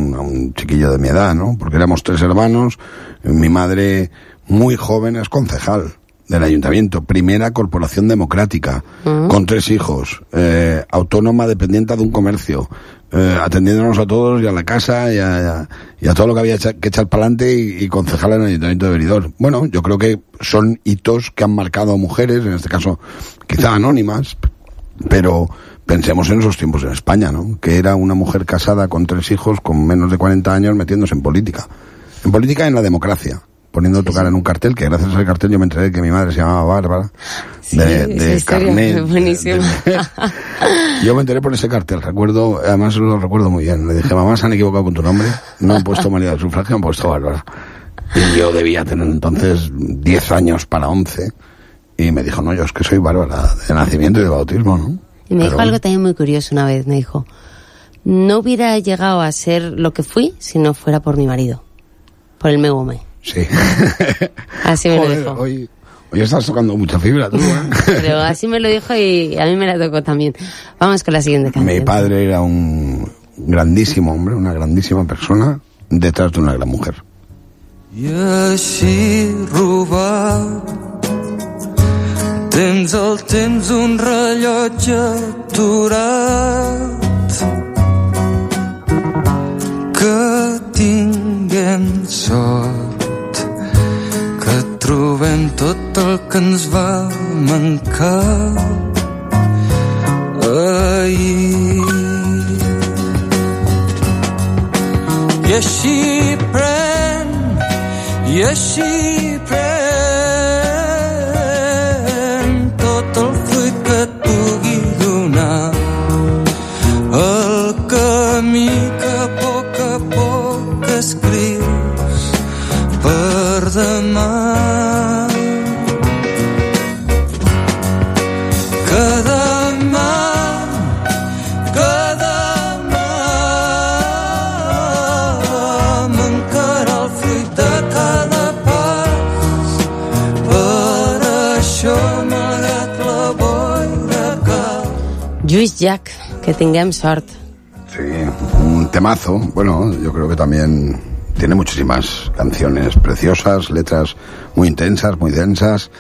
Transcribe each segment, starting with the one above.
un chiquillo de mi edad, ¿no? Porque éramos 3 hermanos, mi madre muy joven es concejal del ayuntamiento, primera corporación democrática, con 3 hijos, autónoma dependiente de un comercio, atendiéndonos a todos y a la casa y a todo lo que había que echar para adelante y concejal en el ayuntamiento de Benidorm. Bueno, yo creo que son hitos que han marcado a mujeres, en este caso quizá anónimas, pero pensemos en esos tiempos en España, ¿no? Que era una mujer casada con 3 hijos con menos de 40 años metiéndose en política y en la democracia, poniendo tu cara en un cartel, que gracias al cartel yo me enteré que mi madre se llamaba Bárbara, de carnet. Buenísimo. Yo me enteré por ese cartel, además lo recuerdo muy bien. Le dije, mamá, se han equivocado con tu nombre, no han puesto María del Sufragio, han puesto Bárbara. Y yo debía tener entonces 10 años para 11, y me dijo, no, yo es que soy Bárbara, de nacimiento y de bautismo, ¿no? Y me dijo algo también muy curioso una vez, me dijo, no hubiera llegado a ser lo que fui si no fuera por mi marido, por el meu home. Sí. Así me lo dijo. Hoy estás tocando mucha fibra, tú, ¿eh? Pero así me lo dijo y a mí me la tocó también. Vamos con la siguiente canción. Mi padre era un grandísimo hombre, una grandísima persona, detrás de una gran mujer. I així robat tens el temps un rellotge aturat, que tinguem sort, que trobem tot el que ens va mancar ahir. I així pren, i així pren tot el fruit que et pugui donar, el camí que a poc escrius per demà. Que demà mancarà el fruit de cada pas, per això malgrat la boira cau. Lluís Llach, que tinguem sort. Sí, un temazo. Bueno, yo creo que también tiene muchísimas canciones preciosas, letras muy intensas, muy densas.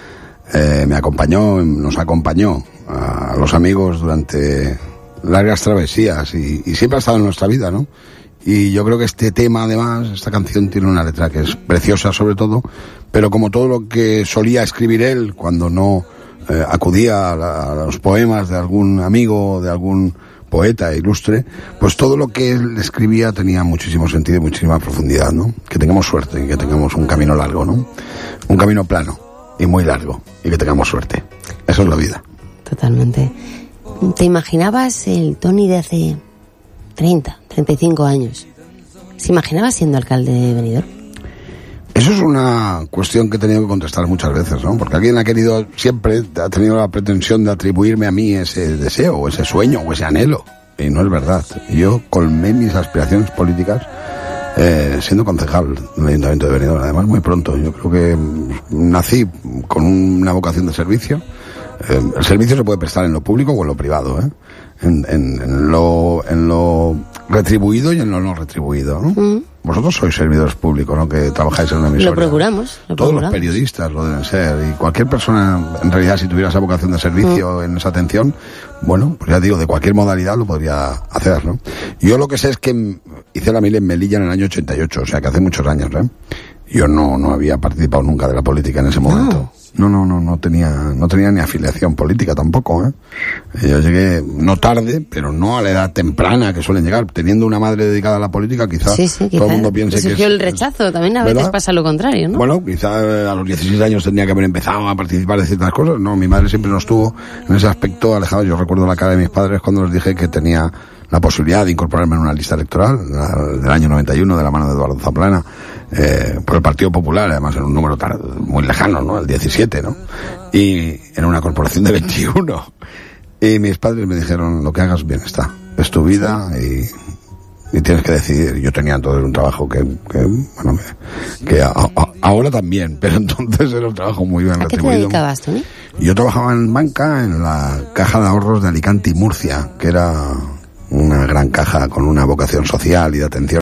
Nos acompañó a los amigos durante largas travesías y siempre ha estado en nuestra vida, ¿no? Y yo creo que este tema, además, esta canción tiene una letra que es preciosa sobre todo, pero como todo lo que solía escribir él cuando no acudía a los poemas de algún amigo, de algún poeta ilustre, pues todo lo que él escribía tenía muchísimo sentido y muchísima profundidad, ¿no? Que tengamos suerte y que tengamos un camino largo, ¿no? Un camino plano y muy largo, y que tengamos suerte. Eso es la vida. Totalmente. ¿Te imaginabas el Toni de hace 35 años? ¿Se imaginaba siendo alcalde de Benidorm? Eso es una cuestión que he tenido que contestar muchas veces, ¿no? Porque alguien siempre ha tenido la pretensión de atribuirme a mí ese deseo, o ese sueño, o ese anhelo. Y no es verdad. Yo colmé mis aspiraciones políticas siendo concejal del Ayuntamiento de Benidorm, además muy pronto. Yo creo que nací con una vocación de servicio. El servicio se puede prestar en lo público o en lo privado, ¿eh? En lo retribuido y en lo no retribuido, ¿no? Vosotros sois servidores públicos, ¿no? Que trabajáis en una emisora. Lo procuramos. Todos los periodistas lo deben ser. Y cualquier persona, en realidad, si tuviera esa vocación de servicio en esa atención, bueno, pues ya digo, de cualquier modalidad lo podría hacer, ¿no? Yo lo que sé es que hice la mili en Melilla en el año 88, o sea que hace muchos años, ¿eh? Yo no había participado nunca de la política en ese momento. No tenía ni afiliación política tampoco, ¿eh? Yo llegué, no tarde, pero no a la edad temprana que suelen llegar. Teniendo una madre dedicada a la política, quizá todo el mundo piense que surgió el rechazo, también a veces pasa lo contrario, ¿no? Bueno, quizá a los 16 años tendría que haber empezado a participar de ciertas cosas. No, mi madre siempre nos tuvo en ese aspecto alejado. Yo recuerdo la cara de mis padres cuando les dije que tenía la posibilidad de incorporarme en una lista electoral del año 91 de la mano de Eduardo Zaplana, por el Partido Popular, además en un número muy lejano, ¿no? El 17, ¿no? Y en una corporación de 21. Y mis padres me dijeron, lo que hagas bien está. Es tu vida y tienes que decidir. Yo tenía entonces un trabajo que ahora también, pero entonces era un trabajo muy bien retribuido. ¿A qué te dedicabas, Toni? Yo trabajaba en banca, en la Caja de Ahorros de Alicante y Murcia, que era una gran caja con una vocación social y de atención